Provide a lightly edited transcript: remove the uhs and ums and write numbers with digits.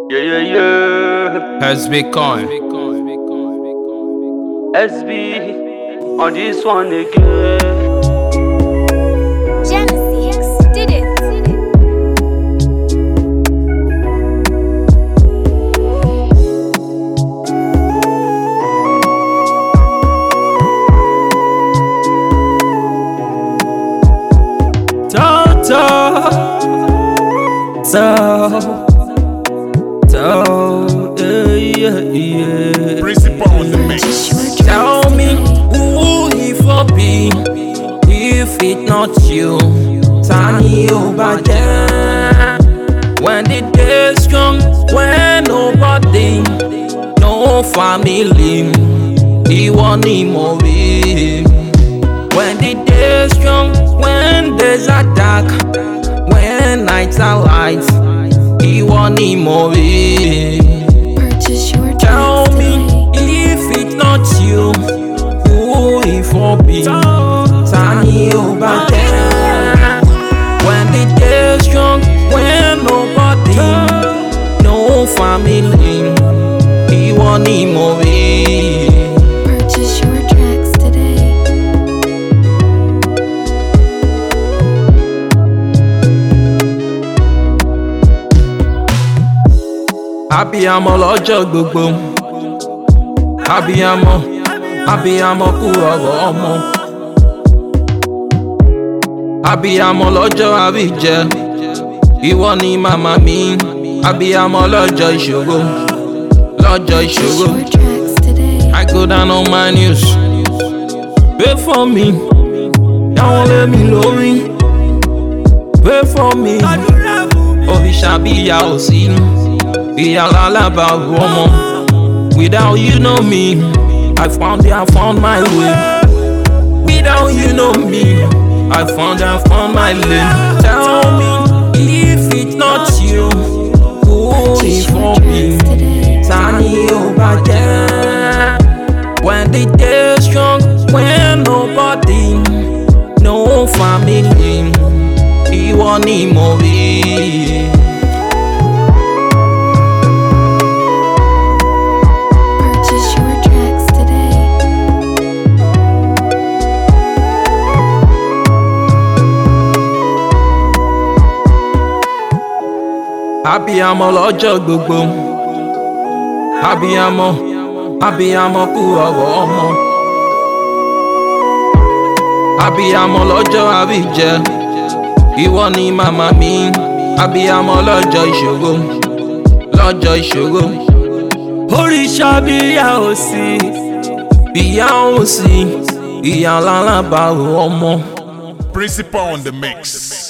Yeah, yeah, yeah. SB Coin. SB on this one again. Genesis did it. Yeah. Principal on the mix. Tell me who he for be if it not you. Tani Obade. When the day strong, when nobody, no family, he want him away. When the day strong, when days are dark, when nights are light, he want him away. Purchase your Tell tracks me today. if it's not you, who it for be? Tani Obade. When the day strong, when nobody, no family, he want him away. Purchase your tracks today. Abiyamọ lọ́jọ́ gbogbo, abiyamọ kú ọ̀rọ̀ ọmọ. Abiyamọ lọ́jọ́ àríjẹ, ìwọ ni màmá mi. Abiyamọ lọ́jọ́ ìṣòro, Purchase your tracks today. I go down on my knees, pray for me, dáwọn lé mi lórí, pray for me. Òrìṣà bí ìyá ò sí, ìyá lálábàárù ọmọ. Without you know me, I found my way. Without you know me, I found my lane. Tell me if it's not you, who Purchase it your for me? tracks today. Tani Obade. When the day strong, when nobody, no family, he want him away. Purchase your tracks today. Abiyamọ lọ́jọ́ gbogbo, abiyamọ kú ọ̀rọ̀ ọmọ. Abiyamọ lọ́jọ́ àríjẹ, ìwọ ni màmá mi. Abiyamọ lọ́jọ́ ìṣòro, òrìṣà bí ìyá ò sí, ìyá lálábàárù ọmọ. Principal on the mix.